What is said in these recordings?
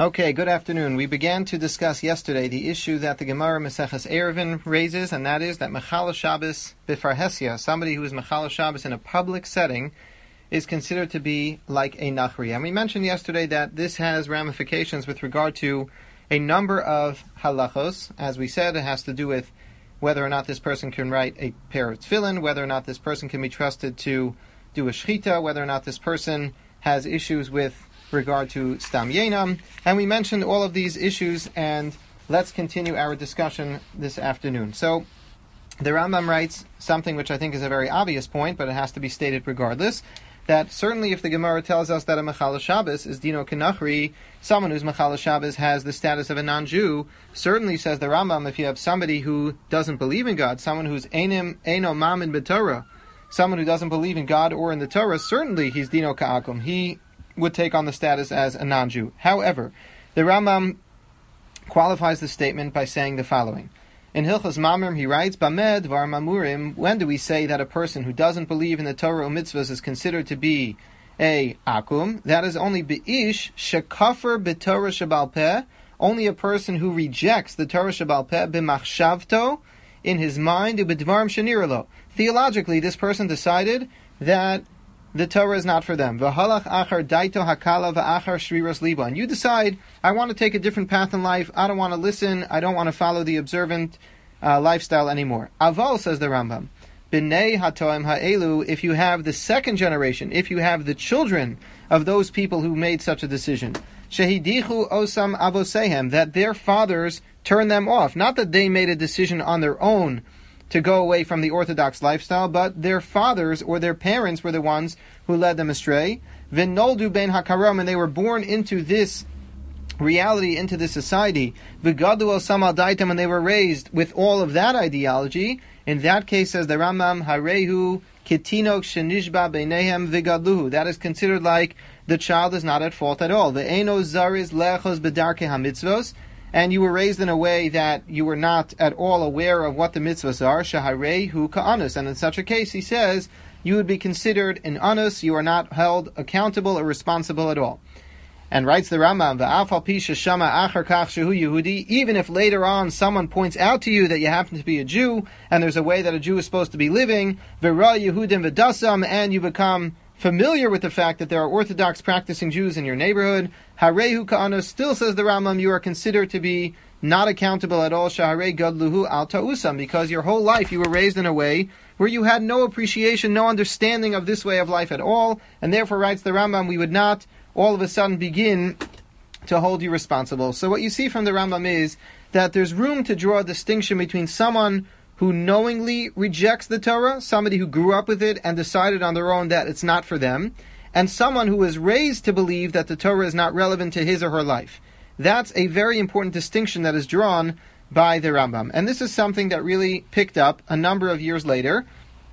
Okay, good afternoon. We began to discuss yesterday the issue that the Gemara Maseches Eruvin raises, and that is that Mechala Shabbos B'Farhesia, somebody who is Mechala Shabbos in a public setting, is considered to be like a Nachri. And we mentioned yesterday that this has ramifications with regard to a number of halachos. As we said, it has to do with whether or not this person can write a pair of tefillin, whether or not this person can be trusted to do a shechita, whether or not this person has issues with regard to Stam Yenam, and we mentioned all of these issues, and let's continue our discussion this afternoon. So, the Rambam writes something which I think is a very obvious point, but it has to be stated regardless, that certainly if the Gemara tells us that a Mechala Shabbos is Dino Kenachri, someone who's Mechala Shabbos has the status of a non-Jew, certainly, says the Rambam, if you have somebody who doesn't believe in God, someone who's Eino Mamin B'Torah, someone who doesn't believe in God or in the Torah, certainly he's Dino Ka'akum. He would take on the status as a non-Jew. However, the Rambam qualifies the statement by saying the following. In Hilchos Mamrim, he writes, Bamed var mamurim, when do we say that a person who doesn't believe in the Torah or mitzvahs is considered to be a akum? That is only be'ish shekafer b'Torah shebal peh, only a person who rejects the Torah shebal peh b'machshavto, in his mind, u'b'dvarim sheniralo. Theologically, this person decided that the Torah is not for them. V'halach achar daito hakala v'achar shriras liba. And you decide, I want to take a different path in life. I don't want to listen. I don't want to follow the observant lifestyle anymore. Aval, says the Rambam, b'nei hatoim ha'elu, if you have the second generation, if you have the children of those people who made such a decision, shehidichu osam avosehem, that their fathers turned them off. Not that they made a decision on their own to go away from the Orthodox lifestyle, but their fathers or their parents were the ones who led them astray. V'noldu ben hakaram, and they were born into this reality, into this society. V'gadu el samal daitam, and they were raised with all of that ideology. In that case, says the Rambam, harehu kitinok shenishba beinehem v'gadluhu. That is considered like the child is not at fault at all. Ve'eno zariz lechos bedarke hamitzvos, and you were raised in a way that you were not at all aware of what the mitzvahs are, shaharehu ka'anus. And in such a case, he says, you would be considered an anus, you are not held accountable or responsible at all. And writes the Rambam, v'afal pi sheshama achar kach shehu Yehudi, even if later on someone points out to you that you happen to be a Jew, and there's a way that a Jew is supposed to be living, v'ra Yehudim v'dasam, and you become familiar with the fact that there are Orthodox practicing Jews in your neighborhood, harehu ka'anus, still, says the Rambam, you are considered to be not accountable at all, shaharei gadluhu al ta'usam, because your whole life you were raised in a way where you had no appreciation, no understanding of this way of life at all, and therefore, writes the Rambam, we would not all of a sudden begin to hold you responsible. So what you see from the Rambam is that there's room to draw a distinction between someone who knowingly rejects the Torah, somebody who grew up with it and decided on their own that it's not for them, and someone who was raised to believe that the Torah is not relevant to his or her life. That's a very important distinction that is drawn by the Rambam. And this is something that really picked up a number of years later,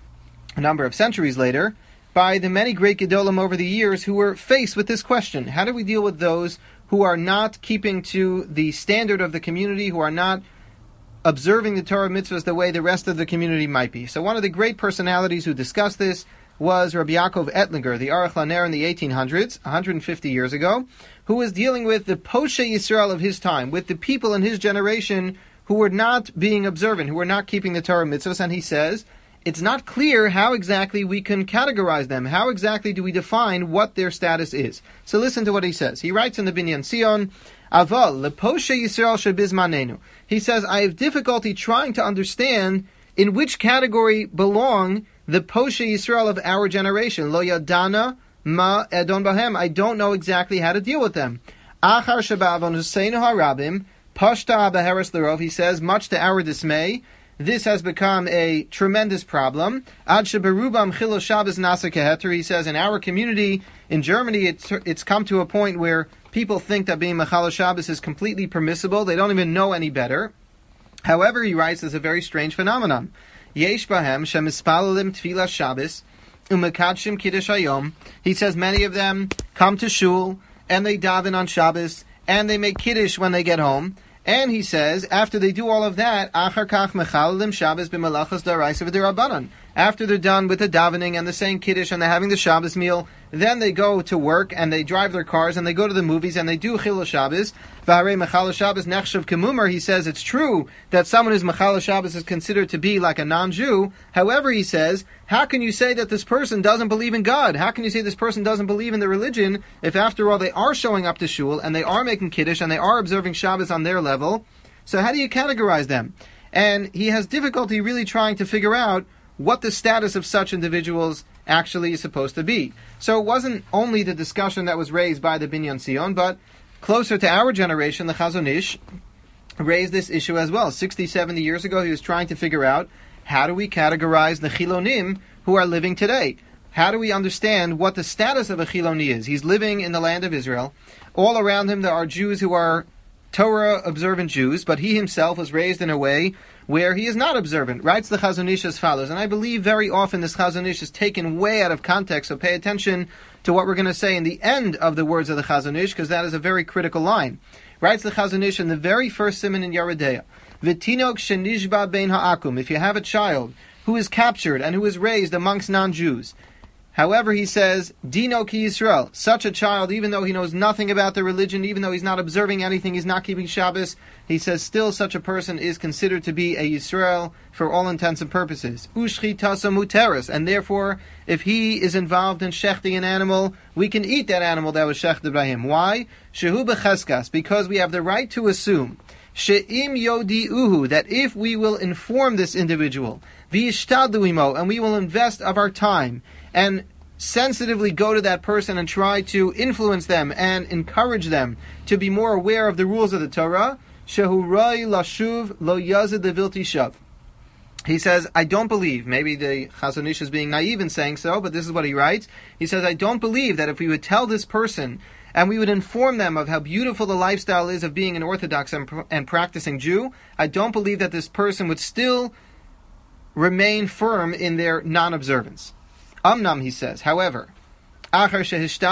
a number of centuries later, by the many great Gedolim over the years who were faced with this question. How do we deal with those who are not keeping to the standard of the community, who are not observing the Torah mitzvahs the way the rest of the community might be? So one of the great personalities who discussed this was Rabbi Yaakov Ettlinger, the Aruch LaNer in the 1800s, 150 years ago, who was dealing with the Poshe Yisrael of his time, with the people in his generation who were not being observant, who were not keeping the Torah mitzvahs, and he says, it's not clear how exactly we can categorize them. How exactly do we define what their status is? So listen to what he says. He writes in the Binyan Sion, Aval, leposhe Yisrael shebizmanenu. He says, I have difficulty trying to understand in which category belong the Poshe Yisrael of our generation. Lo yadana ma edon bahem. I don't know exactly how to deal with them. Achar sheba'avon huseinu harabim, pashta beheres lerov. He says, much to our dismay, this has become a tremendous problem. Ad sheberubam chilo Shabbos nasa keheter. He says, in our community, in Germany, it's come to a point where people think that being Mechala Shabbos is completely permissible. They don't even know any better. However, he writes, there's a very strange phenomenon. Yesh bahem shemispalalim tefillah Shabbos umekadshim kiddush hayom. He says many of them come to shul and they daven on Shabbos and they make kiddush when they get home. And he says, after they do all of that, achar kach mechalalim Shabbos b'malachos daraisa v'dirabanan. after they're done with the davening and the saying Kiddush and they're having the Shabbos meal, then they go to work and they drive their cars and they go to the movies and they do Chilul Shabbos. V'harei Mechal Shabbos nechshav kemumar. He says it's true that someone who's Mechal Shabbos is considered to be like a non-Jew. However, he says, how can you say that this person doesn't believe in God? How can you say this person doesn't believe in the religion if after all they are showing up to shul and they are making Kiddush and they are observing Shabbos on their level? So how do you categorize them? And he has difficulty really trying to figure out what the status of such individuals actually is supposed to be. So it wasn't only the discussion that was raised by the Binyan Sion, but closer to our generation, the Chazon Ish raised this issue as well. 60, 70 years ago, he was trying to figure out, how do we categorize the Chilonim who are living today? How do we understand what the status of a Chiloni is? He's living in the land of Israel. All around him there are Jews who are Torah observant Jews, but he himself was raised in a way where he is not observant. Writes the Chazon Ish as follows, and I believe very often this Chazon Ish is taken way out of context, so pay attention to what we're going to say in the end of the words of the Chazon Ish, because that is a very critical line. Writes the Chazon Ish in the very first siman in Yeridea, V'tinok shenishba bein ha'akum, if you have a child who is captured and who is raised amongst non-Jews. However, he says, Dino ki Yisrael, such a child, even though he knows nothing about the religion, even though he's not observing anything, he's not keeping Shabbos, he says still such a person is considered to be a Yisrael for all intents and purposes. Ushchitasa muteris, and therefore, if he is involved in shechting an animal, we can eat that animal that was shechted by him. Why? Shehu b'cheskas, because we have the right to assume she'im yodi uhu, that if we will inform this individual, v'yishtadlu imo, and we will invest of our time, and sensitively go to that person and try to influence them and encourage them to be more aware of the rules of the Torah, shehu roi lashuv lo yazid levilti shav. He says, I don't believe, maybe the Chazon Ish is being naive in saying so, but this is what he writes. He says, I don't believe that if we would tell this person and we would inform them of how beautiful the lifestyle is of being an Orthodox and practicing Jew, I don't believe that this person would still remain firm in their non-observance. Amnam, he says, however, let's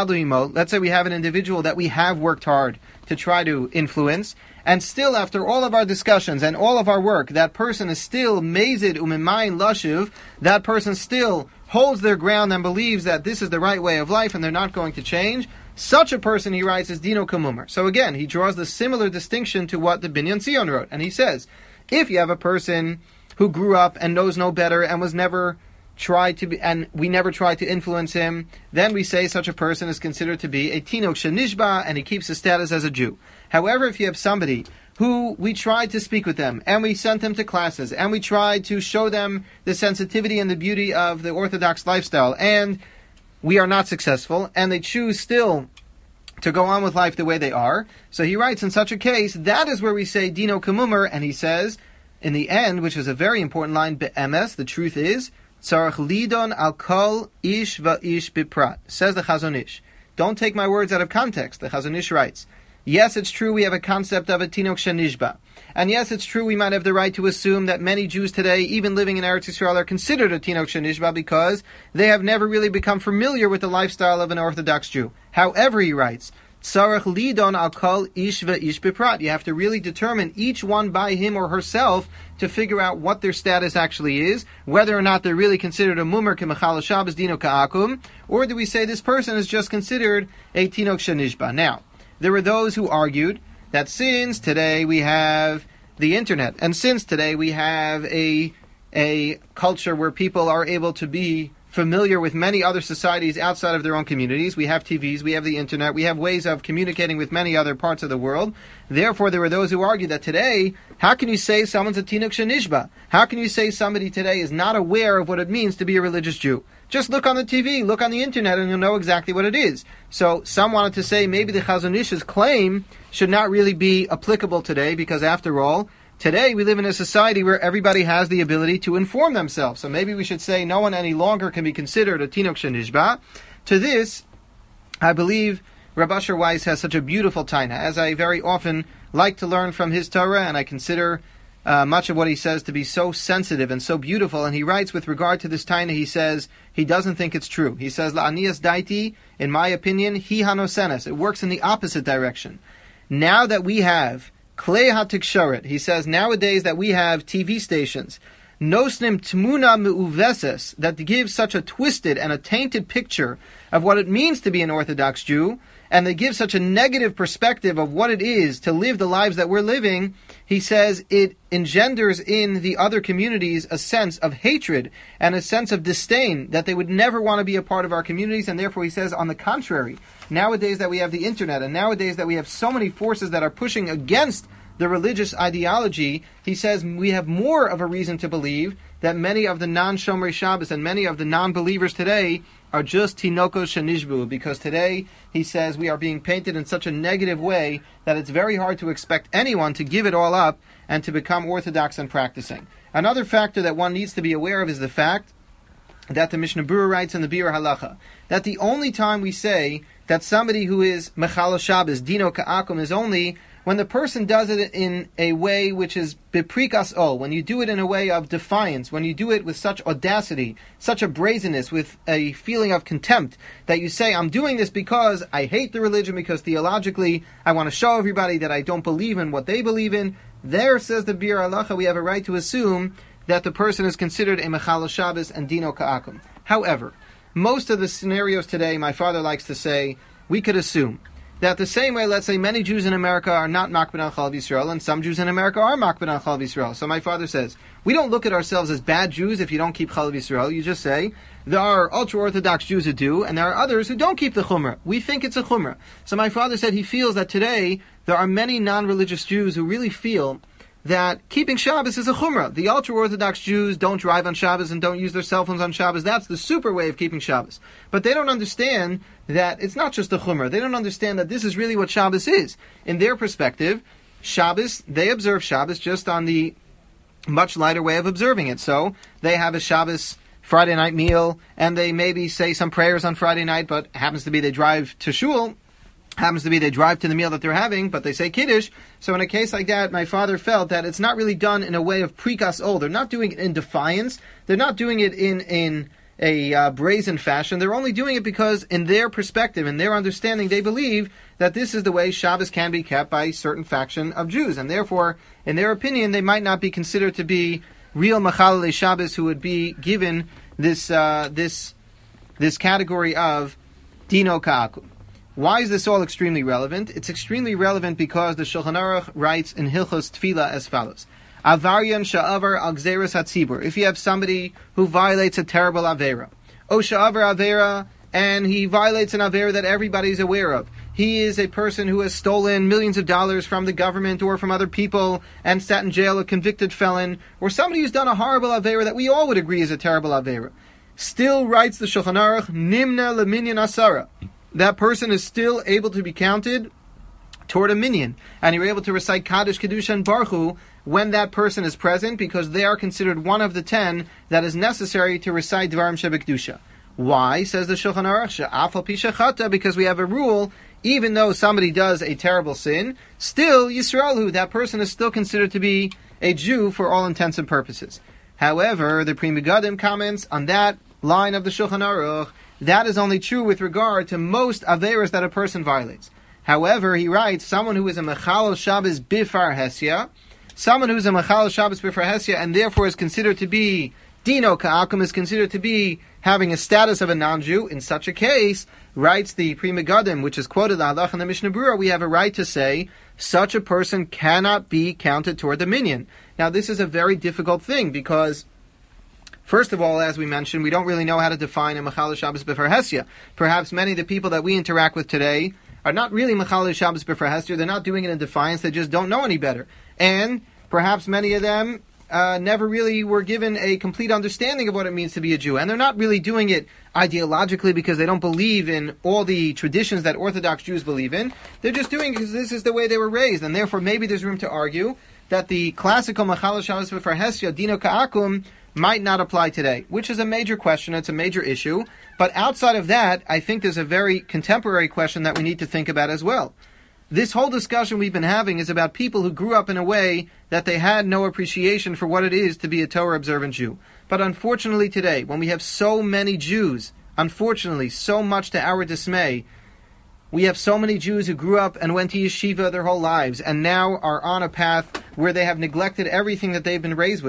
say we have an individual that we have worked hard to try to influence, and still after all of our discussions and all of our work, that person is still mezid umimayin lashiv, that person still holds their ground and believes that this is the right way of life and they're not going to change. Such a person, he writes, is Dino Kamumar. So again, he draws the similar distinction to what the Binyan Sion wrote, and he says, if you have a person who grew up and knows no better and was never tried to be, and we never tried to influence him, then we say such a person is considered to be a Tinok Shenishba, and he keeps his status as a Jew. However, if you have somebody who we tried to speak with them, and we sent them to classes, and we tried to show them the sensitivity and the beauty of the Orthodox lifestyle, and we are not successful, and they choose still to go on with life the way they are, so he writes, in such a case, that is where we say Dino Kamumar, and he says, in the end, which is a very important line, Be'emes, the truth is, Tzarech lidon al kol ish va'ish biprat, says the Chazon Ish. Don't take my words out of context. The Chazon Ish writes, yes, it's true we have a concept of a tinok shenishba. And yes, it's true we might have the right to assume that many Jews today, even living in Eretz Yisrael, are considered a tinok shenishba because they have never really become familiar with the lifestyle of an Orthodox Jew. However, he writes, Tzarech lidon al kol ish va'ish biprat. You have to really determine each one by him or herself to figure out what their status actually is, whether or not they're really considered a mumar k'mechal Shabbos dino ka'akum, or do we say this person is just considered a tinok shenishba. Now, there were those who argued that since today we have the internet, and since today we have a culture where people are able to be familiar with many other societies outside of their own communities. We have TVs, we have the internet, we have ways of communicating with many other parts of the world. Therefore, there were those who argued that today, how can you say someone's a tinuk shenishba? How can you say somebody today is not aware of what it means to be a religious Jew? Just look on the TV, look on the internet, and you'll know exactly what it is. So some wanted to say maybe the Chazon Ish's claim should not really be applicable today, because after all, today we live in a society where everybody has the ability to inform themselves. So maybe we should say no one any longer can be considered a tinok shenishba. To this, I believe Rav Asher Weiss has such a beautiful taina, as I very often like to learn from his Torah, and I consider much of what he says to be so sensitive and so beautiful. And he writes with regard to this taina, he says he doesn't think it's true. He says, La'anias daiti, in my opinion, hi hanosenes. It works in the opposite direction. Now that we have Klei HaTiksharet, he says nowadays that we have TV stations nosnim tmuna meuveses, that give such a twisted and a tainted picture of what it means to be an Orthodox Jew, and they give such a negative perspective of what it is to live the lives that we're living, he says it engenders in the other communities a sense of hatred and a sense of disdain that they would never want to be a part of our communities, and therefore he says, on the contrary, nowadays that we have the internet and nowadays that we have so many forces that are pushing against the religious ideology, he says we have more of a reason to believe that many of the non-Shomrei Shabbos and many of the non-believers today are just tinokos shenishbu, because today, he says, we are being painted in such a negative way that it's very hard to expect anyone to give it all up and to become Orthodox and practicing. Another factor that one needs to be aware of is the fact that the Mishnah Berurah writes in the Biur Halacha that the only time we say that somebody who is Mechal Shabbos, Dino Ka'akum, is only when the person does it in a way which is biprikas o, when you do it in a way of defiance, when you do it with such audacity, such a brazenness, with a feeling of contempt, that you say, I'm doing this because I hate the religion, because theologically I want to show everybody that I don't believe in what they believe in. There, says the Biur Halacha, we have a right to assume that the person is considered a Mechal Shabbos and Dino Ka'akum. However, most of the scenarios today, my father likes to say, we could assume that the same way, let's say, many Jews in America are not makpid on Chalav Yisrael, and some Jews in America are makpid on Chalav Yisrael. So my father says, we don't look at ourselves as bad Jews if you don't keep Chalav Yisrael. You just say, there are ultra-Orthodox Jews who do, and there are others who don't keep the Chumrah. We think it's a Chumrah. So my father said he feels that today, there are many non-religious Jews who really feel that keeping Shabbos is a chumrah. The ultra-Orthodox Jews don't drive on Shabbos and don't use their cell phones on Shabbos. That's the super way of keeping Shabbos. But they don't understand that it's not just a chumrah. They don't understand that this is really what Shabbos is. In their perspective, Shabbos, they observe Shabbos just on the much lighter way of observing it. So they have a Shabbos Friday night meal, and they maybe say some prayers on Friday night, but happens to be they drive to shul, happens to be they drive to the meal that they're having, but they say Kiddush. So in a case like that, my father felt that it's not really done in a way of prikas ol. They're not doing it in defiance. They're not doing it in a brazen fashion. They're only doing it because in their perspective, in their understanding, they believe that this is the way Shabbos can be kept by a certain faction of Jews. And therefore, in their opinion, they might not be considered to be real Machalelei Shabbos who would be given this category of Dino Ka'akum. Why is this all extremely relevant? It's extremely relevant because the Shulchan Aruch writes in Hilchos Tefillah as follows: Avaryan sha'avar al gzeras hatzibur. If you have somebody who violates a terrible avera, o sha'avar avera, and he violates an avera that everybody is aware of. He is a person who has stolen millions of dollars from the government or from other people and sat in jail, a convicted felon, or somebody who's done a horrible avera that we all would agree is a terrible avera. Still, writes the Shulchan Aruch, nimna leminyan asara. That person is still able to be counted toward a minyan, and you're able to recite Kaddish, Kedusha, and Baruch Hu when that person is present, because they are considered one of the 10 that is necessary to recite Dvarim Shebekdusha. Why, says the Shulchan Aruch? She'afal pi shechata, because we have a rule, even though somebody does a terrible sin, still Yisraelu, that person is still considered to be a Jew for all intents and purposes. However, the Pri Megadim comments on that line of the Shulchan Aruch, that is only true with regard to most averas that a person violates. However, he writes, someone who is a Mechal Shabbos Bifar Hesia, someone who is a Mechal Shabbos Bifar Hesia, and therefore is considered to be Dino Ka'akum, is considered to be having a status of a non-Jew. In such a case, writes the Pri Megadim, which is quoted the Halach in the Mishnah Berurah, we have a right to say such a person cannot be counted toward the minyan. Now, this is a very difficult thing because, first of all, as we mentioned, we don't really know how to define a Mechal Shabbos Bifar Hesia. Perhaps many of the people that we interact with today are not really Mechal Shabbos Bifar Hesia. They're not doing it in defiance. They just don't know any better. And perhaps many of them never really were given a complete understanding of what it means to be a Jew. And they're not really doing it ideologically because they don't believe in all the traditions that Orthodox Jews believe in. They're just doing it because this is the way they were raised. And therefore, maybe there's room to argue that the classical Mechal Shabbos Bifar Hesia, Dino Ka'akum, might not apply today, which is a major question. It's a major issue. But outside of that, I think there's a very contemporary question that we need to think about as well. This whole discussion we've been having is about people who grew up in a way that they had no appreciation for what it is to be a Torah-observant Jew. But unfortunately today, when we have so many Jews, unfortunately, so much to our dismay, we have so many Jews who grew up and went to yeshiva their whole lives and now are on a path where they have neglected everything that they've been raised with.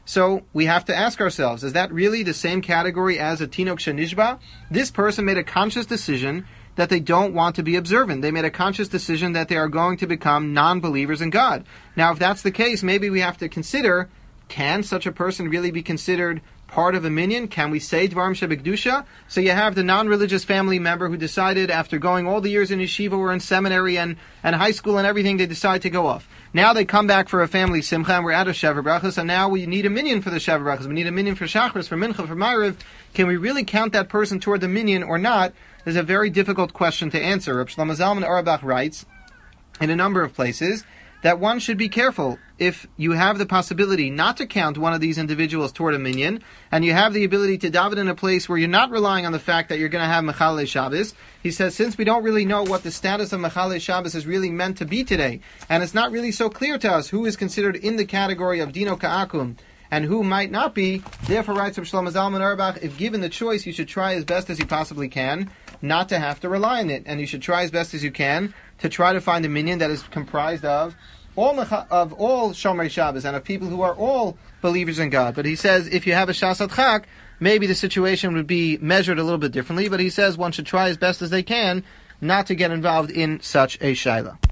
So we have to ask ourselves, is that really the same category as a Tinok Shenishba? This person made a conscious decision that they don't want to be observant. They made a conscious decision that they are going to become non-believers in God. Now, if that's the case, maybe we have to consider, can such a person really be considered part of a minyan? Can we say Dvarim Shebekdusha? So you have the non-religious family member who decided after going all the years in yeshiva or in seminary and high school and everything, they decide to go off. Now they come back for a family simcha and we're out of Sheva Brachos, and now we need a minyan for the Sheva Brachos. We need a minyan for Shachris, for Mincha, for Ma'ariv. Can we really count that person toward the minyan or not? Is a very difficult question to answer. Reb Shlomo Zalman Auerbach writes in a number of places that one should be careful if you have the possibility not to count one of these individuals toward a minyan, and you have the ability to daven in a place where you're not relying on the fact that you're going to have Mechalei Shabbos. He says, since we don't really know what the status of Mechalei Shabbos is really meant to be today, and it's not really so clear to us who is considered in the category of Dino Ka'akum, and who might not be, therefore writes Reb Shlomo Zalman Auerbach, if given the choice, you should try as best as you possibly can not to have to rely on it, and you should try as best as you can to try to find a minyan that is comprised of all Shomerei Shabbos and of people who are all believers in God. But he says if you have a Shas Adchak, maybe the situation would be measured a little bit differently, but he says one should try as best as they can not to get involved in such a shaila.